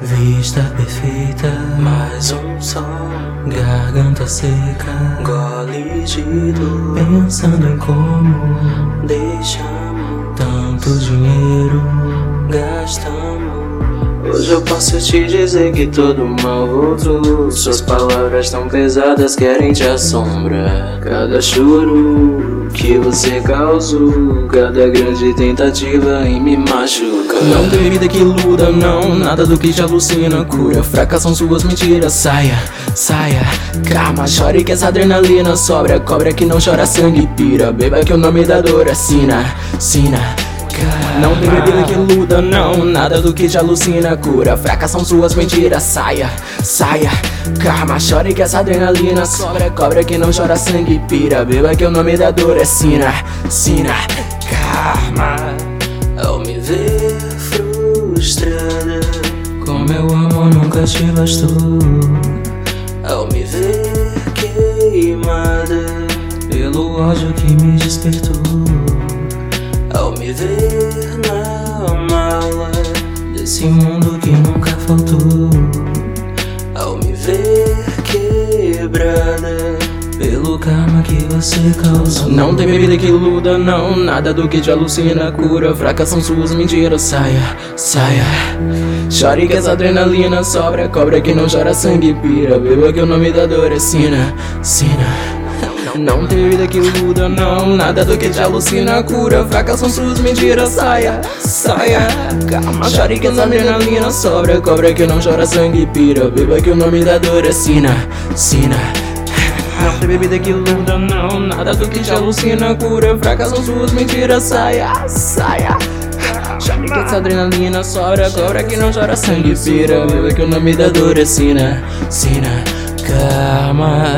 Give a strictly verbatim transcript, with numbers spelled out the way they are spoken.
Vista perfeita, mais um som. Garganta seca, gole de dor. Pensando em como deixamos tanto dinheiro, gastamos. Hoje eu posso te dizer que todo mal voltou. Suas palavras tão pesadas querem te assombrar. Cada choro que você causou, cada grande tentativa em me machucar. Não tem vida que iluda, não, nada do que te alucina cura. Fracassam suas mentiras, saia, saia. Calma, chore que essa adrenalina sobra. Cobra que não chora sangue pira. Beba que o nome da dor é sina, sina. Não tem bebida que iluda, não, nada do que te alucina cura. Fracassam suas mentiras, saia, saia. Calma, chore que essa adrenalina sobra. Cobra que não chora sangue pira. Beba que o nome da dor é sina, sina. Karma. Ao me ver frustrada, como eu amo nunca te bastou. Ao me ver queimada pelo ódio que me despertou. Ao me ver na mala desse mundo que nunca faltou. Ao me ver quebrada pelo karma que você causou. Não tem bebida que iluda, não, nada do que te alucina cura. Fracassam suas mentiras, saia, saia. Chore que essa adrenalina sobra. Cobra que não chora sangue pira. Beba que o nome da dor é sina, sina. Não tem vida que iluda, não, nada do que te alucina cura. Fracassam suas mentiras, saia, saia. Calma, chore que essa adrenalina sobra. Cobra que não chora sangue pira. Beba que o nome da dor é sina, sina. Não tem bebida que iluda, não, nada do que te alucina cura. Fracassam suas mentiras, saia, saia. Chore que essa adrenalina sobra. Cobra que não chora sangue pira. Beba que o nome da dor é sina, sina. Karma.